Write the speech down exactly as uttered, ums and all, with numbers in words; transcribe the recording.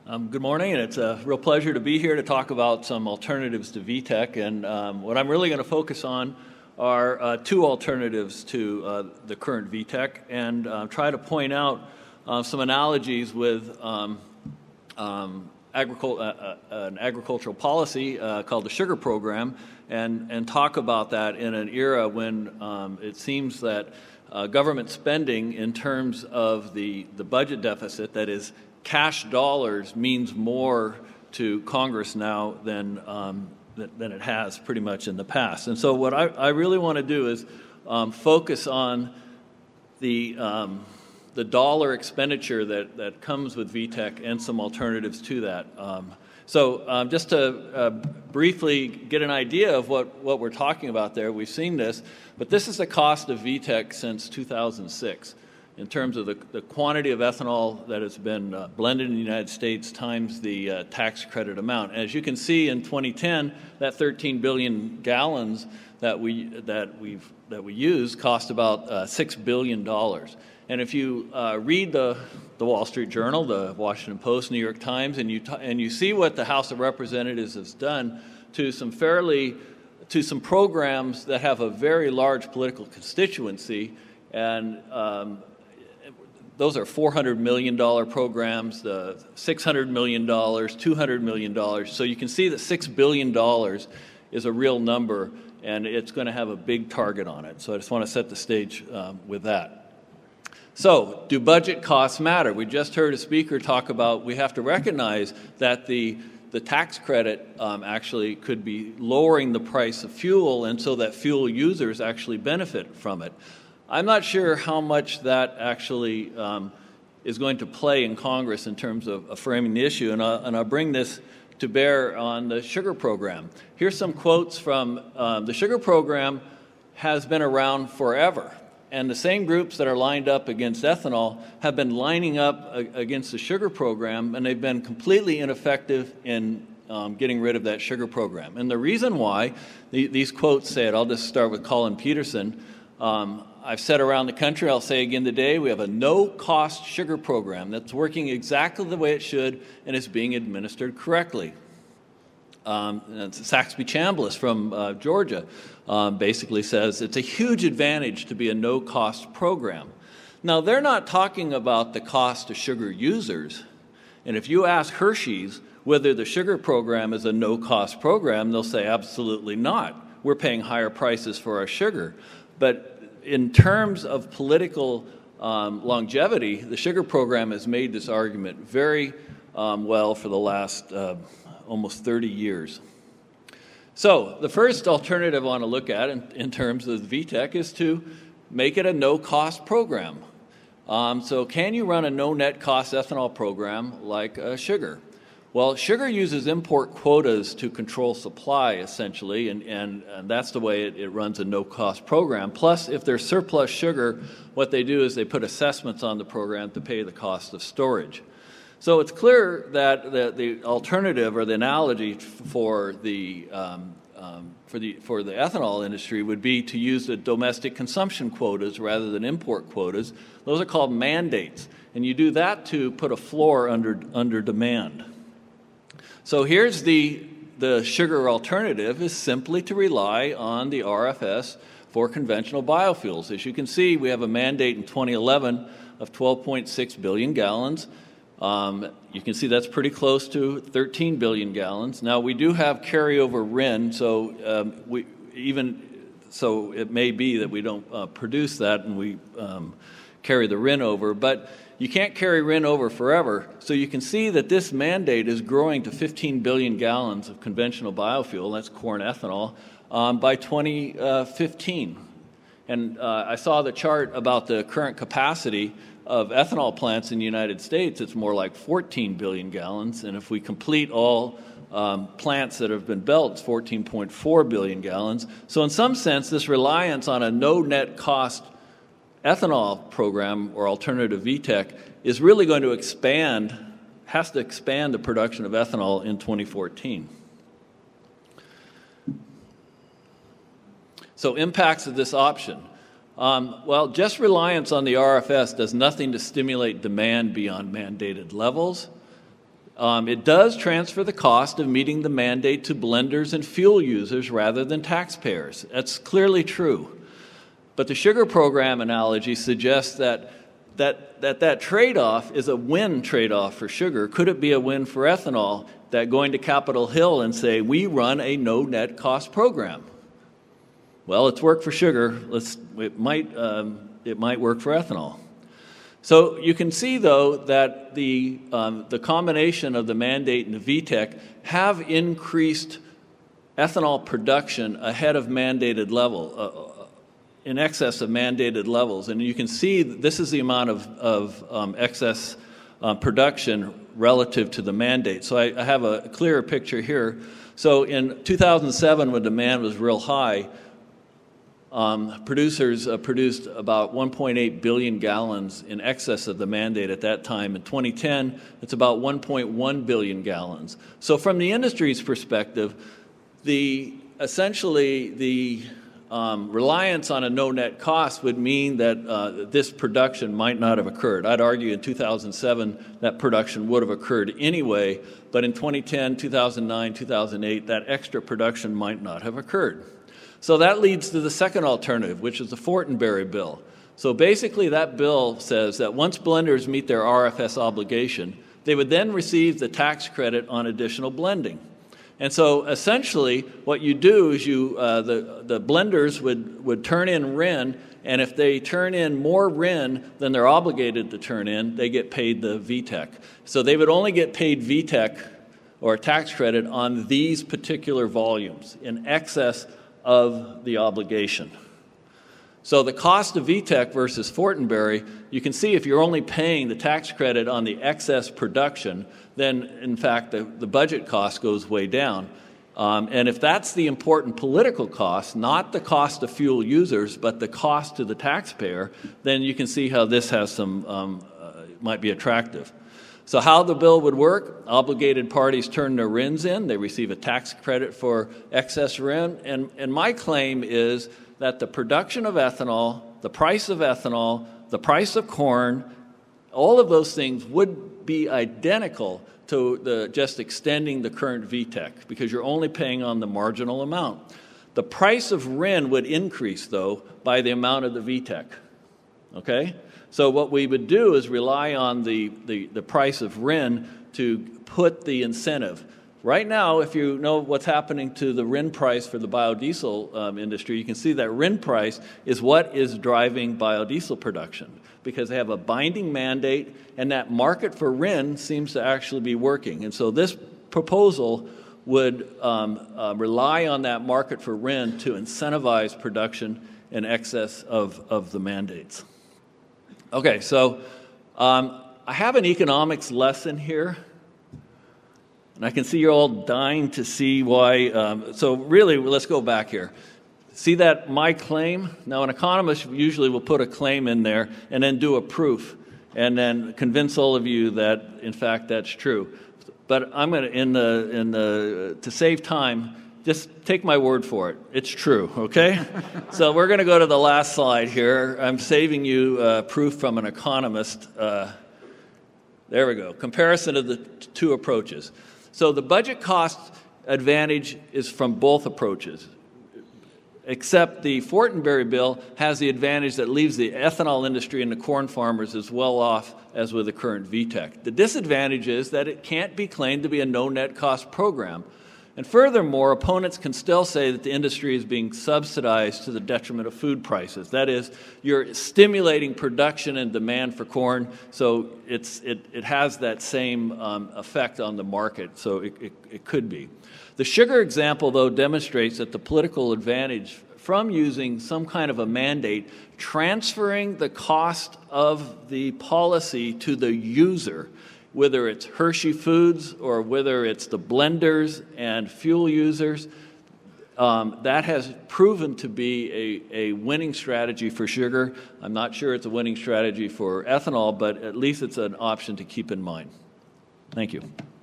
Um, good morning, and it's a real pleasure to be here to talk about some alternatives to V TEC. And um, what I'm really going to focus on are uh, two alternatives to uh, the current V TEC, and uh, try to point out uh, some analogies with um, um, agricul- uh, uh, an agricultural policy uh, called the Sugar Program, and, and talk about that in an era when um, it seems that uh, government spending in terms of the, the budget deficit, that is, cash dollars, means more to Congress now than, um, than than it has pretty much in the past. And so what I, I really want to do is um, focus on the um, the dollar expenditure that, that comes with V TEC and some alternatives to that. Um, so um, just to uh, briefly get an idea of what, what we're talking about there, we've seen this, but this is the cost of V TEC since two thousand six. In terms of the, the quantity of ethanol that has been uh, blended in the United States times the uh, tax credit amount. As you can see, in twenty ten, that thirteen billion gallons that we that we've that we use cost about uh, six billion dollars. And if you uh, read the the Wall Street Journal, the Washington Post, New York Times, and you t- and you see what the House of Representatives has done to some fairly to some programs that have a very large political constituency, and um, those are four hundred million dollars programs, the six hundred million dollars, two hundred million dollars. So you can see that six billion dollars is a real number, and it's going to have a big target on it. So I just want to set the stage um, with that. So do budget costs matter? We just heard a speaker talk about we have to recognize that the the tax credit um, actually could be lowering the price of fuel, and so that fuel users actually benefit from it. I'm not sure how much that actually um, is going to play in Congress in terms of, of framing the issue, and I'll, and I'll bring this to bear on the sugar program. Here's some quotes from um, the sugar program has been around forever, and the same groups that are lined up against ethanol have been lining up a, against the sugar program, and they've been completely ineffective in um, getting rid of that sugar program. And the reason why the, these quotes say it, I'll just start with Colin Peterson. Um, I've said around the country, I'll say again today, we have a no-cost sugar program that's working exactly the way it should and is being administered correctly. Um, Saxby Chambliss from uh, Georgia um, basically says it's a huge advantage to be a no-cost program. Now, they're not talking about the cost to sugar users. And if you ask Hershey's whether the sugar program is a no-cost program, they'll say absolutely not. We're paying higher prices for our sugar. But in terms of political um, longevity, the sugar program has made this argument very um, well for the last uh, almost thirty years. So the first alternative I want to look at in, in terms of V TEC is to make it a no-cost program. Um, so can you run a no-net cost ethanol program like uh, sugar? Well, sugar uses import quotas to control supply, essentially, and, and, and that's the way it, it runs a no-cost program. Plus, if there's surplus sugar, what they do is they put assessments on the program to pay the cost of storage. So it's clear that the, the alternative or the analogy for the, um, um, for, the, for the ethanol industry would be to use the domestic consumption quotas rather than import quotas. Those are called mandates, and you do that to put a floor under, under demand. So here's the, the sugar alternative is simply to rely on the R F S for conventional biofuels. As you can see, we have a mandate in twenty eleven of twelve point six billion gallons. Um, you can see that's pretty close to thirteen billion gallons. Now, we do have carryover R I N, so um, we even so it may be that we don't uh, produce that and we um, carry the R I N over, but you can't carry R I N over forever, so you can see that this mandate is growing to fifteen billion gallons of conventional biofuel, that's corn ethanol, um, by twenty fifteen. And uh, I saw the chart about the current capacity of ethanol plants in the United States. It's more like fourteen billion gallons, and if we complete all um, plants that have been built, it's fourteen point four billion gallons. So in some sense, this reliance on a no-net cost ethanol program or alternative V TEC is really going to expand, has to expand the production of ethanol in twenty fourteen. So impacts of this option. Um, well, just reliance on the R F S does nothing to stimulate demand beyond mandated levels. Um, it does transfer the cost of meeting the mandate to blenders and fuel users rather than taxpayers. That's clearly true. But the sugar program analogy suggests that that, that, that trade-off is a win trade-off for sugar. Could it be a win for ethanol, that going to Capitol Hill and say, we run a no net cost program? Well, it's worked for sugar. Let's, it, might, um, it might work for ethanol. So you can see, though, that the, um, the combination of the mandate and the V TEC have increased ethanol production ahead of mandated level, uh, in excess of mandated levels. And you can see this is the amount of, of um, excess uh, production relative to the mandate. So I, I have a clearer picture here. So in two thousand seven, when demand was real high, Um, producers uh, produced about one point eight billion gallons in excess of the mandate at that time. In twenty ten, it's about one point one billion gallons. So from the industry's perspective, the essentially the um, reliance on a no net cost would mean that uh, this production might not have occurred. I'd argue in two thousand seven that production would have occurred anyway, but in twenty ten, two thousand nine, two thousand eight, that extra production might not have occurred. So that leads to the second alternative, which is the Fortenberry bill. So basically that bill says that once blenders meet their R F S obligation, they would then receive the tax credit on additional blending. And so essentially what you do is you, uh, the, the blenders would, would turn in R I N, and if they turn in more R I N than they're obligated to turn in, they get paid the V TEC. So they would only get paid V TEC or a tax credit on these particular volumes in excess of the obligation. So the cost of V TEC versus Fortenberry, you can see if you're only paying the tax credit on the excess production, then in fact the, the budget cost goes way down. Um, and if that's the important political cost, not the cost of fuel users, but the cost to the taxpayer, then you can see how this has some, um, uh, might be attractive. So how the bill would work: obligated parties turn their R I Ns in, they receive a tax credit for excess R I N, and, and my claim is that the production of ethanol, the price of ethanol, the price of corn, all of those things would be identical to the, just extending the current V TEC, because you're only paying on the marginal amount. The price of R I N would increase, though, by the amount of the V TEC, okay? So what we would do is rely on the, the, the price of R I N to put the incentive. Right now, if you know what's happening to the R I N price for the biodiesel um, industry, you can see that R I N price is what is driving biodiesel production, because they have a binding mandate, and that market for R I N seems to actually be working. And so this proposal would um, uh, rely on that market for R I N to incentivize production in excess of, of the mandates. Okay, so um, I have an economics lesson here, and I can see you're all dying to see why. Um, so really, let's go back here. See that my claim? Now, an economist usually will put a claim in there and then do a proof, and then convince all of you that, in fact, that's true. But I'm going to, in the, in the, to save time, just take my word for it. It's true, okay? So we're going to go to the last slide here. I'm saving you uh, proof from an economist. Uh, there we go. Comparison of the t- two approaches. So the budget cost advantage is from both approaches, except the Fortenberry bill has the advantage that leaves the ethanol industry and the corn farmers as well off as with the current V TEC. The disadvantage is that it can't be claimed to be a no net cost program. And furthermore, opponents can still say that the industry is being subsidized to the detriment of food prices. That is, you're stimulating production and demand for corn, so it's, it, it has that same um, effect on the market, so it, it, it could be. The sugar example, though, demonstrates that the political advantage from using some kind of a mandate, transferring the cost of the policy to the user, whether it's Hershey Foods or whether it's the blenders and fuel users, um, that has proven to be a, a winning strategy for sugar. I'm not sure it's a winning strategy for ethanol, but at least it's an option to keep in mind. Thank you.